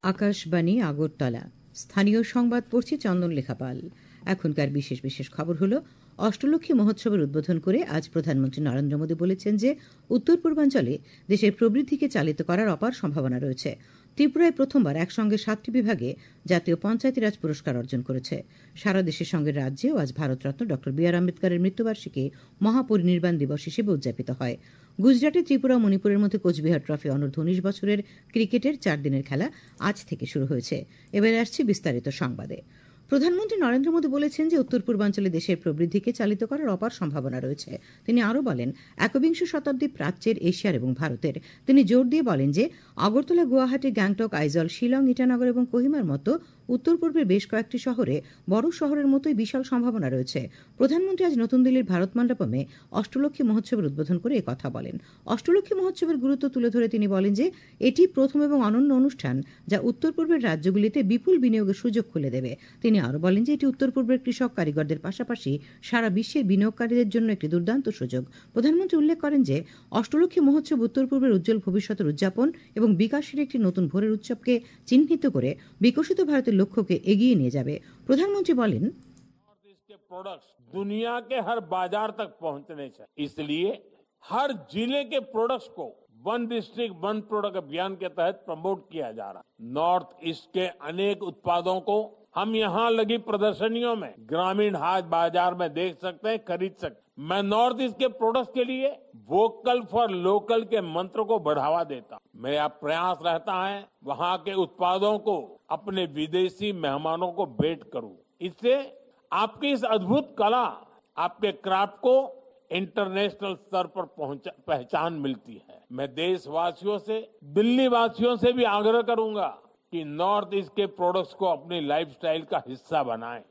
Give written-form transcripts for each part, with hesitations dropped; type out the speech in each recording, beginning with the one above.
আকাশবাণী আগরতলা। স্থানীয় সংবাদ পড়ছি চন্দন লেখাপাল। এখনকার বিশেষ বিশেষ খবর হলো, অষ্টলক্ষ্মী মহোৎসবের উদ্বোধন করে আজ প্রধানমন্ত্রী নরেন্দ্র মোদী বলেছেন যে উত্তর পূর্বাঞ্চলে দেশের প্রবৃদ্ধিকে চালিত করার অপার সম্ভাবনা রয়েছে। ত্রিপুরায় প্রথমবার একসঙ্গে 7টি বিভাগে জাতীয় পঞ্চায়েতি রাজ পুরস্কার অর্জন করেছে। সারা দেশের সঙ্গে রাজ্যেও আজ ভারতরত্ন ড বি আর আম্বেদকরের মৃত্যুবার্ষিকী মহাপরিনির্বাণ দিবস হিসেবে উদযাপিত হয়। গুজরাটে ত্রিপুরা ও মণিপুরের মধ্যে কোচবিহার ট্রফি অনূর্ধ্ব 19 বছরের ক্রিকেটের 4 দিনের খেলা আজ থেকে শুরু হয়েছে। এবারে আসছে বিস্তারিত সংবাদে। প্রধানমন্ত্রী নরেন্দ্র মোদী বলেছেন যে উত্তর পূর্বাঞ্চলে দেশের প্রবৃদ্ধিকে চালিত করার অপার সম্ভাবনা রয়েছে। তিনি আরও বলেন, একবিংশ শতাব্দী প্রাচ্যের, এশিয়ার এবং ভারতের। তিনি জোর দিয়ে বলেন যে আগরতলা, গুয়াহাটি, গ্যাংটক, আইজল, শিলং, ইটানগর এবং কোহিমার মতো উত্তর পূর্বের বেশ কয়েকটি শহরে বড় শহরের মতোই বিশাল সম্ভাবনা রয়েছে। প্রধানমন্ত্রী আজ নতুন দিল্লির ভারত মণ্ডপমে অষ্টলক্ষ্মী মহোৎসবের উদ্বোধন করে একথা বলেন। অষ্টলক্ষ্মী মহোৎসবের গুরুত্ব তুলে ধরে তিনি বলেন যে এটি প্রথম এবং অনন্য অনুষ্ঠান যা উত্তর পূর্বের রাজ্যগুলিতে বিপুল বিনিয়োগের সুযোগ খুলে দেবে। তিনি আরও বলেন যে এটি উত্তর পূর্বের কৃষক, কারিগরদের পাশাপাশি সারা বিশ্বের বিনিয়োগকারীদের জন্য একটি দুর্দান্ত সুযোগ। প্রধানমন্ত্রী উল্লেখ করেন যে অষ্টলক্ষ্মী মহোৎসব উত্তর পূর্বের উজ্জ্বল ভবিষ্যতের উদযাপন এবং বিকাশের একটি নতুন ভোরের উৎসবকে চিহ্নিত করে বিকশিত ভারতের লক্ষ্যকে এগিয়ে নিয়ে যাবে। প্রধানমন্ত্রী বলেন, प्रोडक्ट्स दुनिया के हर बाजार तक पहुंचने चाहिए, इसलिए हर जिले के प्रोडक्ट्स को वन डिस्ट्रिक्ट वन प्रोडक्ट अभियान के तहत प्रमोट किया जा रहा है। नॉर्थ ईस्ट के अनेक उत्पादों को हम यहाँ लगी प्रदर्शनियों में ग्रामीण हाट बाजार में देख सकते हैं, खरीद सकते हैं। मैं नॉर्थ ईस्ट के प्रोडक्ट्स के लिए वोकल फॉर लोकल के मंत्र को बढ़ावा देता हूं। मेरा प्रयास रहता है वहाँ के उत्पादों को अपने विदेशी मेहमानों को भेंट करूं। इससे आपकी इस अद्भुत कला, आपके क्राफ्ट को इंटरनेशनल स्तर पर पहचान मिलती है। मैं देशवासियों से, दिल्ली वासियों से भी आग्रह करूंगा कि नॉर्थ ईस्ट के प्रोडक्ट्स को अपनी लाइफस्टाइल का हिस्सा बनाएं।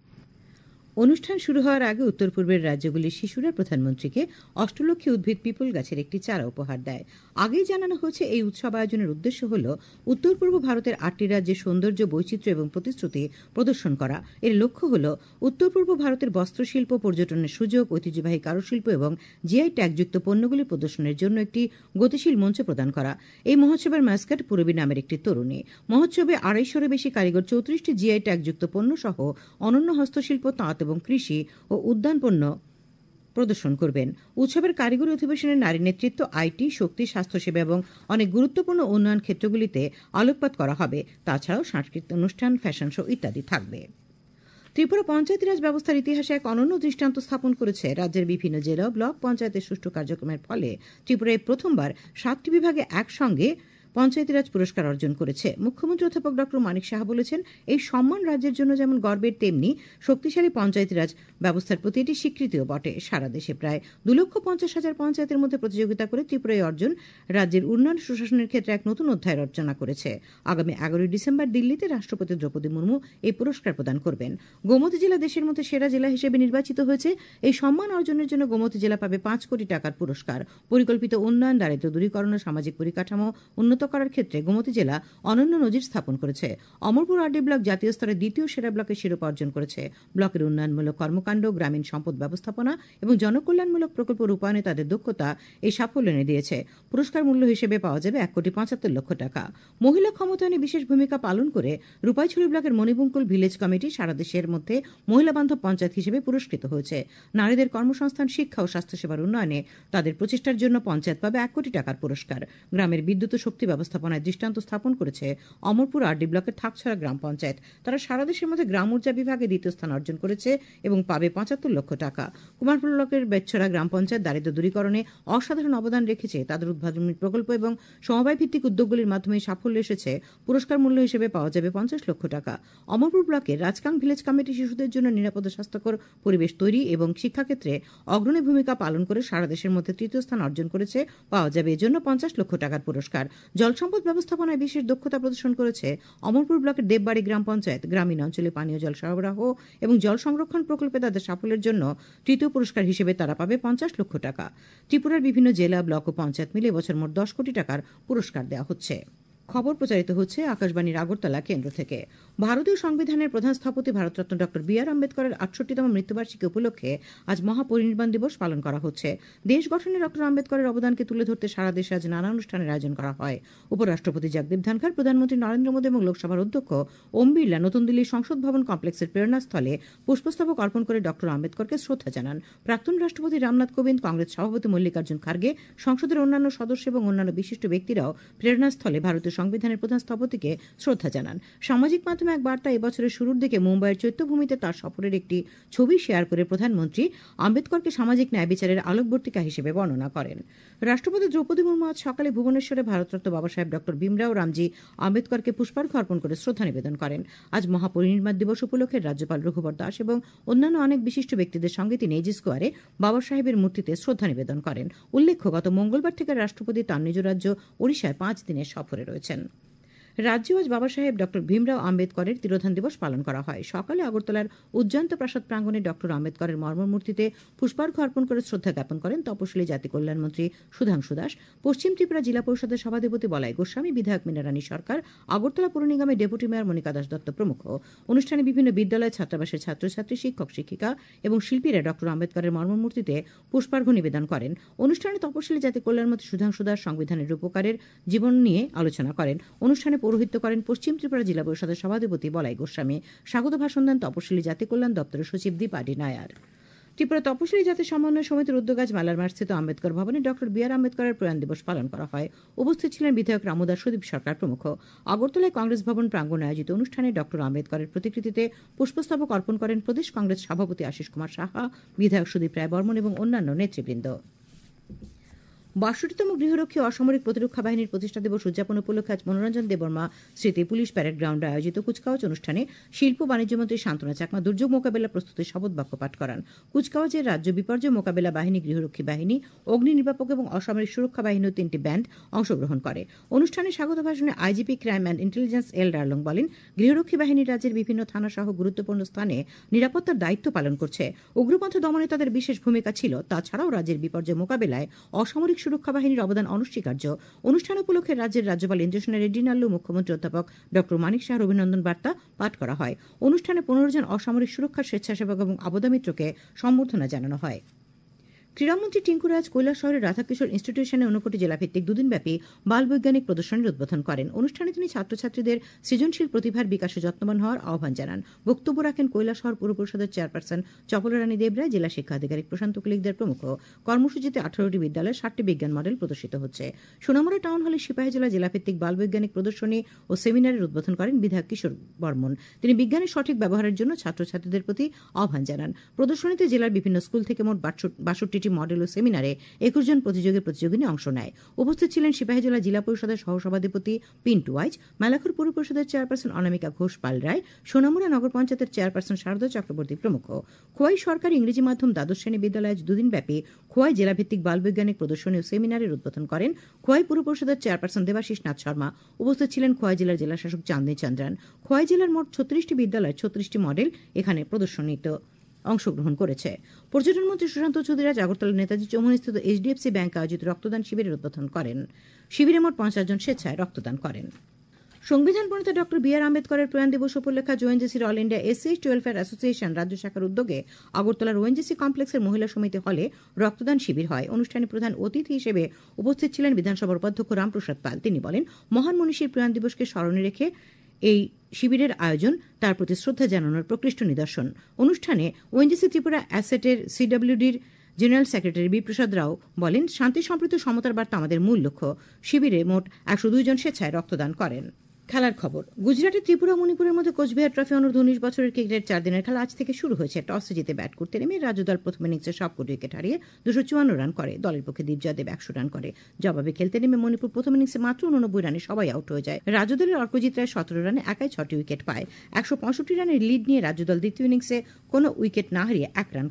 অনুষ্ঠান শুরু হওয়ার আগে উত্তর পূর্বের রাজ্যগুলির শিশুরা প্রধানমন্ত্রীকে অষ্টলক্ষ্মী উদ্ভিদ পিপল গাছের একটি চারা উপহার দেয়। আগেই জানানো হয়েছে এই উৎসব আয়োজনের উদ্দেশ্য হল উত্তর পূর্ব ভারতের 8টি রাজ্যের সৌন্দর্য, বৈচিত্র্য এবং প্রতিশ্রুতি প্রদর্শন করা। এর লক্ষ্য হল উত্তর পূর্ব ভারতের বস্ত্রশিল্প, পর্যটনের সুযোগ, ঐতিহ্যবাহী কারুশিল্প এবং জিআই ট্যাগযুক্ত পণ্যগুলি প্রদর্শনের জন্য একটি গতিশীল মঞ্চ প্রদান করা। এই মহোৎসবের ম্যাসকট পূরবী নামের একটি তরুণী। মহোৎসবে 250-এরও বেশি কারিগর 34টি জিআই ট্যাগযুক্ত পণ্য সহ অনন্য হস্তশিল্প, তাঁত এবং কৃষি ও উদ্যান পণ্য প্রদর্শন করবেন। উৎসবের কারিগরি অধিবেশনে নারী নেতৃত্ব, আইটি, শক্তি, স্বাস্থ্যসেবা এবং অনেক গুরুত্বপূর্ণ উন্নয়ন ক্ষেত্রগুলিতে আলোকপাত করা হবে। তাছাড়াও সাংস্কৃতিক অনুষ্ঠান, ফ্যাশন শো ইত্যাদি থাকবে। ত্রিপুরা পঞ্চায়েতি রাজ ব্যবস্থার ইতিহাসে এক অনন্য দৃষ্টান্ত স্থাপন করেছে। রাজ্যের বিভিন্ন জেলা ও ব্লক পঞ্চায়েতের সুষ্ঠু কার্যক্রমের ফলে ত্রিপুরায় প্রথমবার 7টি বিভাগে একসঙ্গে পঞ্চায়েতি রাজ পুরস্কার অর্জন করেছে। মুখ্যমন্ত্রী অধ্যাপক ড মানিক সাহা বলেছেন, এই সম্মান রাজ্যের জন্য যেমন গর্বের, তেমনি শক্তিশালী পঞ্চায়েতি রাজ ব্যবস্থার প্রতি এটি স্বীকৃতিও বটে। সারা দেশে প্রায় 2,50,000 পঞ্চায়েতের মধ্যে প্রতিযোগিতা করে ত্রিপুরায় অর্জন রাজ্যের উন্নয়ন সুশাসনের ক্ষেত্রে এক নতুন অধ্যায় রচনা করেছে। আগামী 11 ডিসেম্বর দিল্লিতে রাষ্ট্রপতি দ্রৌপদী মুর্মু এই পুরস্কার প্রদান করবেন। গোমতী জেলা দেশের মধ্যে সেরা জেলা হিসেবে নির্বাচিত হয়েছে। এই সম্মান অর্জনের জন্য গোমতী জেলা পাবে 5 কোটি টাকার পুরস্কার। পরিকল্পিত উন্নয়ন, দারিদ্র্য দূরীকরণ ও সামাজিক পরিকাঠামো উন্নত করার ক্ষেত্রে গোমতী জেলা অনন্য নজির স্থাপন করেছে। অমরপুর আরডি ব্লক জাতীয় স্তরে দ্বিতীয় সেরা ব্লকের শিরোপা অর্জন করেছে। ব্লকের উন্নয়নমূলক কর্মকাণ্ড, গ্রামীণ সম্পদ ব্যবস্থাপনা এবং জনকল্যাণমূলক প্রকল্প রূপায়ণে তাদের দক্ষতা এই সাফল্য এনে দিয়েছে। পুরস্কার মূল্য হিসেবে পাওয়া যাবে 1,75,00,000 টাকা। মহিলা ক্ষমতায়নে বিশেষ ভূমিকা পালন করে রূপাইছড়ি ব্লকের মণিবঙ্কুল ভিলেজ কমিটি সারা দেশের মধ্যে মহিলা বান্ধব পঞ্চায়েত হিসেবে পুরস্কৃত হয়েছে। নারীদের কর্মসংস্থান, শিক্ষা ও স্বাস্থ্যসেবার উন্নয়নে তাদের প্রচেষ্টার জন্য পঞ্চায়েত পাবে 1 কোটি টাকার পুরস্কার। গ্রামের বিদ্যুৎ ও শক্তি ব্যবস্থাপনায় দৃষ্টান্ত স্থাপন করেছে অমরপুর আরডি ব্লকের থাকছড়া গ্রাম পঞ্চায়েত। তারা সারা দেশের মধ্যে গ্রাম ঊর্জা বিভাগে দ্বিতীয় স্থান অর্জন করেছে এবং পাবে 75,00,000 টাকা। কুমারপুর ব্লকের বেচ্ছড়া গ্রাম পঞ্চায়েত দারিদ্র্য দূরীকরণে অসাধারণ অবদান রেখেছে। তাদের উদ্ভাবনী প্রকল্প এবং সমবায় ভিত্তিক উদ্যোগগুলির মাধ্যমে সাফল্য এসেছে। পুরস্কার মূল্য হিসেবে পাওয়া যাবে 50,00,000 টাকা। অমরপুর ব্লকের রাজকাং ভিলেজ কমিটি শিশুদের জন্য নিরাপদ ও স্বাস্থ্যকর পরিবেশ তৈরি এবং শিক্ষাক্ষেত্রে অগ্রণী ভূমিকা পালন করে সারা দেশের মধ্যে তৃতীয় স্থান অর্জন করেছে। পাওয়া যাবে এজন্য 50,00,000 টাকার পুরস্কার। জল সম্পদ ব্যবস্থাপনায় বিশেষ দক্ষতা প্রদর্শন করেছে অমরপুর ব্লকের দেববাড়ি গ্রাম পঞ্চায়েত। গ্রামীণ অঞ্চলে পানীয় জল সরবরাহ এবং জল সংরক্ষণ প্রকল্পে তাদের সাফল্যের জন্য তৃতীয় পুরস্কার হিসেবে তারা পাবে 50,00,000 টাকা। ত্রিপুরার বিভিন্ন জেলা, ব্লক ও পঞ্চায়েত মিলে বছর মোট 10 কোটি টাকার পুরস্কার দেওয়া হচ্ছে। খবর প্রচারিত হচ্ছে আকাশবাণীর আগরতলা কেন্দ্র থেকে। ভারতীয় সংবিধানের প্রধান স্থপতি ভারতরত্ন ড বি আর আম্বেদকরের ৬৮তম মৃত্যুবার্ষিকী উপলক্ষে আজ মহাপরিনির্বাণ দিবস পালন করা হচ্ছে। দেশ গঠনে ড আম্বেদকরের অবদানকে তুলে ধরতে সারা দেশে আজ নানা অনুষ্ঠানের আয়োজন করা হয়। উপরাষ্ট্রপতি জগদীপ ধনখড়, প্রধানমন্ত্রী নরেন্দ্র মোদী এবং লোকসভার অধ্যক্ষ ওম বিড়লা নতুন দিল্লির সংসদ ভবন কমপ্লেক্সের প্রেরণাস্থলে পুষ্পস্তবক অর্পণ করে ড আম্বেদকরকে শ্রদ্ধা জানান। প্রাক্তন রাষ্ট্রপতি রামনাথ কোবিন্দ, কংগ্রেস সভাপতি মল্লিকার্জুন খার্গে, সংসদের অন্যান্য সদস্য এবং অন্যান্য বিশিষ্ট ব্যক্তিরাও প্রেরণাস্থলে ভারতীয় সংবিধানের প্রধান স্থপতিকে শ্রদ্ধা জানান। সামাজিক মাধ্যমে এক বার্তা এবছরের শুরুর দিকে মুম্বাইয়ের চৈত্যভূমিতে তার সফরের একটি ছবি শেয়ার করে প্রধানমন্ত্রী আম্বেদকরকে সামাজিক ন্যায় বিচারের আলোকবর্তিকা হিসেবে বর্ণনা করেন। রাষ্ট্রপতি দ্রৌপদী মুর্মু আজ সকালে ভুবনেশ্বরে ভারতরত্ন বাবা সাহেব ড ভীমরাও রামজি আম্বেদকরকে পুষ্পার্ঘ্য অর্পণ করে শ্রদ্ধা নিবেদন করেন। আজ মহাপরিনির্বাণ দিবস উপলক্ষে রাজ্যপাল রঘুবর দাস এবং অন্যান্য অনেক বিশিষ্ট ব্যক্তিদের সঙ্গে তিনি এজি স্কোয়ারে বাবা সাহেবের মূর্তিতে শ্রদ্ধা নিবেদন করেন। উল্লেখ্য, গত মঙ্গলবার থেকে রাষ্ট্রপতি তাঁর নিজ রাজ্য ওড়িশায় 5 দিনের সফরে রয়েছেন। রাজ্যে আজ বাবা সাহেব ড ভীমরাও আম্বেদকরের তিরোধান দিবস পালন করা হয়। সকালে আগরতলার উজ্জয়ন্ত প্রাসাদ প্রাঙ্গণে ড আম্বেদকরের মর্মমূর্তিতে পুষ্পার্ঘ্য অর্পণ করে শ্রদ্ধা জ্ঞাপন করেন তপশিলি জাতি কল্যাণমন্ত্রী সুধাংশু দাস, পশ্চিম ত্রিপুরা জেলা পরিষদের সভাধিপতি বলাই গোস্বামী, বিধায়ক মীনারানী সরকার, আগরতলা পৌর নিগমের ডেপুটি মেয়র মনিকা দাস দত্ত প্রমুখ। অনুষ্ঠানে বিভিন্ন বিদ্যালয়, ছাত্রাবাসের ছাত্রছাত্রী, শিক্ষক শিক্ষিকা এবং শিল্পীরা ড আম্বেদকরের মর্মমূর্তিতে পুষ্পার্ঘ্য নিবেদন করেন। অনুষ্ঠানে তপশিলি জাতি কল্যাণমন্ত্রী সুধাংশু দাস সংবিধানের রূপকারের জীবন নিয়ে আলোচনা করেন। অনুষ্ঠানে পৌরোহিত্য করেন পশ্চিম ত্রিপুরা জেলা পরিষদের সভাধিপতি বলাই গোস্বামী। স্বাগত ভাষণ দেন তপশিলি জাতি কল্যাণ দপ্তরের সচিব দীপাডি নায়ার। ত্রিপুরা তপশিলি জাতি সমন্বয় সমিতির উদ্যোগে আজ মেলার মাঠস্থিত আম্বেদকর ভবনে ড বি আর আম্বেদকরের প্রয়াণ দিবস পালন করা হয়। উপস্থিত ছিলেন বিধায়ক রামুদাস, সুদীপ সরকার প্রমুখ। আগরতলায় কংগ্রেস ভবন প্রাঙ্গণে আয়োজিত অনুষ্ঠানে ড আম্বেদকরের প্রতিকৃতিতে পুষ্পস্তবক অর্পণ করেন প্রদেশ কংগ্রেস সভাপতি আশিস কুমার সাহা, বিধায়ক সুদীপ রায় বর্মন এবং অন্যান্য নেতৃবৃন্দ। ৬২তম গৃহরক্ষী অসামরিক প্রতিরক্ষা বাহিনীর প্রতিষ্ঠা দিবস উদযাপন উপলক্ষে আজ মনোরঞ্জন দেববর্মা স্মৃতি পুলিশ প্যারেড গ্রাউন্ডে আয়োজিত কুচকাওয়াজ অনুষ্ঠানে শিল্প বাণিজ্য মন্ত্রী শান্তনা চাকমা দুর্যোগ মোকাবেলা প্রস্তুতির শপথ বাক্য পাঠ করান। কুচকাওয়াজের রাজ্য বিপর্যয় মোকাবেলা বাহিনী, গৃহরক্ষী বাহিনী, অগ্নি নির্বাপক এবং অসামরিক সুরক্ষা বাহিনীর 3টি ব্যান্ড অংশগ্রহণ করে। অনুষ্ঠানে স্বাগত ভাষণে IGP crime and intelligence L Darlong বলেন, গৃহরক্ষী বাহিনী রাজ্যের বিভিন্ন থানা সহ গুরুত্বপূর্ণ স্থানে নিরাপত্তার দায়িত্ব পালন করছে। উগ্রপন্থা দমনে তাদের বিশেষ ভূমিকা ছিল। তাছাড়াও রাজ্যের বিপর্যয় মোকাবেলায় অসামরিক সুরক্ষা বাহিনীর অবদান অনস্বীকার্য। অনুষ্ঠান উপলক্ষে রাজ্যের রাজ্যপাল ইন্দ্রসেনা রেড্ডি নাল্লু, মুখ্যমন্ত্রী অধ্যাপক ড মানিক শাহর অভিনন্দন বার্তা পাঠ করা হয়। অনুষ্ঠানে 15 জন অসামরিক সুরক্ষা স্বেচ্ছাসেবক এবং আবদা মিত্রকে সম্বর্ধনা জানানো হয়। ক্রীড়ামন্ত্রী টিঙ্কু রাজ কৈলাসহরের রাধাকিশোর ইনস্টিটিউশনে 59 জেলাভিত্তিক 2 দিনব্যাপী বাল বৈজ্ঞানিক প্রদর্শনীর উদ্বোধন করেন। অনুষ্ঠানে তিনি ছাত্রছাত্রীদের সৃজনশীল প্রতিভার বিকাশে যত্নবান হওয়ার আহ্বান জানান। বক্তব্য রাখেন কৈলাসহর পুর পরিষদের চেয়ারপারসন চপলারানী দেবরায়, জেলা শিক্ষা আধিকারিক প্রশান্ত কুলিকদার প্রমুখ। কর্মসূচিতে 18টি বিদ্যালয়ে 60টি বিজ্ঞান মডেল প্রদর্শিত হচ্ছে। সোনামুড়া টাউন হলে সিপাহীজলা জেলাভিত্তিক বাল বৈজ্ঞানিক প্রদর্শনী ও সেমিনারের উদ্বোধন করেন বিধায়ক কিশোর বর্মন। তিনি বিজ্ঞানের সঠিক ব্যবহারের জন্য ছাত্রছাত্রীদের প্রতি আহ্বান জানান। প্রদর্শনীতে জেলার বিভিন্ন স্কুল থেকে মোট 62টি মডেল ও সেমিনারে 21 জন প্রতিযোগিনী অংশ নেয়। উপস্থিত ছিলেন সিপাহীজলা জেলা পরিষদের সহসভাধিপতি পিন্টু ওয়াইজ, মেলাখুর পুর পরিষদের চেয়ারপারসন অনামিকা ঘোষ পাল রায়, সোনামুড়া নগর পঞ্চায়েতের চেয়ারপারসন শারদা চক্রবর্তী প্রমুখ। খোয়াই সরকারি ইংরেজি মাধ্যম দ্বাদশ শ্রেণী বিদ্যালয়ে 2 দিনব্যাপী খোয়াই জেলাভিত্তিক বাল বৈজ্ঞানিক প্রদর্শনী ও সেমিনারের উদ্বোধন করেন খোয়াই পুর পরিষদের চেয়ারপারসন দেবাশিস নাথ শর্মা। উপস্থিত ছিলেন খোয়াই জেলার জেলাশাসক চাঁদনী চন্দ্রান। খোয়াই জেলার মোট 36টি বিদ্যালয় 36টি মডেল এখানে প্রদর্শনীতে অংশগ্রহণ করেছে। পর্যটন মন্ত্রী সুশান্ত চৌধুরী আজ আগরতলা নেতাজি চৌমুহনীস্থিত HDFC ব্যাংকে আয়োজিত রক্তদান শিবিরের উদ্বোধন করেন। শিবিরে মোট 50 জন স্বেচ্ছায় রক্তদান করেন। সংবিধান প্রণেতা ড বি আর আম্বেদকরের প্রয়াণ দিবস উপলক্ষে ওএনজিসির all India SC/ST welfare association রাজ্য শাখার উদ্যোগে আগরতলার ওএনজিসি কমপ্লেক্সের মহিলা সমিতি হলে রক্তদান শিবির হয়। অনুষ্ঠানে প্রধান অতিথি হিসেবে উপস্থিত ছিলেন বিধানসভার উপাধ্যক্ষ রামপ্রসাদ পাল। তিনি বলেন, মহান মনীষীর প্রয়াণ দিবসকে স্মরণে রেখে এই শিবিরের আয়োজন তার প্রতি শ্রদ্ধা জানানোর প্রকৃষ্ট নিদর্শন। অনুষ্ঠানে ওএনজিসি ত্রিপুরা অ্যাসেটের CWDর জেনারেল সেক্রেটারি বিপ্রসাদ রাও বলেন, শান্তি সম্প্রীতি সমতার বার্তা আমাদের মূল লক্ষ্য। শিবিরে মোট 102 জন স্বেচ্ছায় রক্তদান করেন। খেলার খবর। গুজরাটে ত্রিপুরা মণিপুরের মধ্যে কোচবিহার ট্রফি অনূর্ধ্ব 19 বছরের ক্রিকেটের 4 দিনের খেলা আজ থেকে শুরু হয়েছে। টসে জিতে ব্যাট করতে নেমে রাজ্য দল প্রথম ইনিংসে সবকটি উইকেট হারিয়ে 254 রান করে। দলের পক্ষে দীপজয় দেব 100 রান করে। জবাবে খেলতে নেমে মণিপুর প্রথম ইনিংসে মাত্র 89 রানে সবাই আউট হয়ে যায়। রাজ্য দলের অর্কজিৎ রায় 17 রানে একাই 6টি উইকেট পায়। 165 রানের লিড নিয়ে রাজ্য দল দ্বিতীয় ইনিংসে কোনো উইকেট না হারিয়ে 1 রান করে।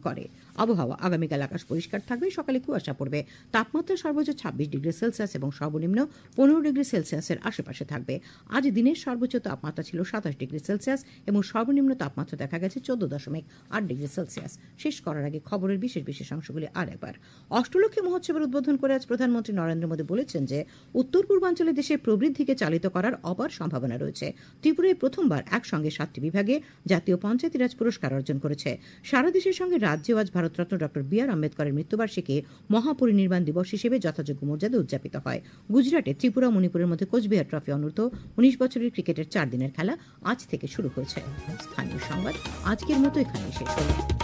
আবহাওয়া আগামীকাল আকাশ পরিষ্কার থাকবে, সকালে কুয়াশা পড়বে। তাপমাত্রা সর্বোচ্চ 26 ডিগ্রি সেলসিয়াস এবং সর্বনিম্ন 15 ডিগ্রি সেলসিয়াসের আশেপাশে থাকবে। আজ দিনের সর্বোচ্চ তাপমাত্রা ছিল 27 ডিগ্রি সেলসিয়াস এবং সর্বনিম্ন তাপমাত্রা দেখা গেছে 14.8 ডিগ্রি সেলসিয়াস। শেষ করার আগে খবরের বিশেষ বিশেষ অংশগুলি আরেকবার। অষ্টলক্ষ্মী মহোৎসবের উদ্বোধন করে আজ প্রধানমন্ত্রী নরেন্দ্র মোদী বলেছেন যে উত্তর পূর্বাঞ্চলে দেশের প্রবৃদ্ধিকে চালিত করার অপার সম্ভাবনা রয়েছে। ত্রিপুরায় প্রথমবার একসঙ্গে 7টি বিভাগে জাতীয় পঞ্চায়েতি রাজ পুরস্কার অর্জন করেছে। সারা দেশের সঙ্গে রাজ্যেও আজ ভারতরত্ন ডক্টর বি আর আম্বেদকরের মৃত্যুবার্ষিকী মহাপরিনির্বাণ দিবস হিসেবে যথাযোগ্য মর্যাদা উদযাপিত হয়। গুজরাটে ত্রিপুরা মণিপুরের মধ্যে কোচবিহার ট্রফি অনূর্ধ্ব 19 বছরের ক্রিকেটের 4 দিনের খেলা আজ থেকে শুরু হয়েছে। স্থানীয় সংবাদ আজকের মতো এখানেই শেষ হল।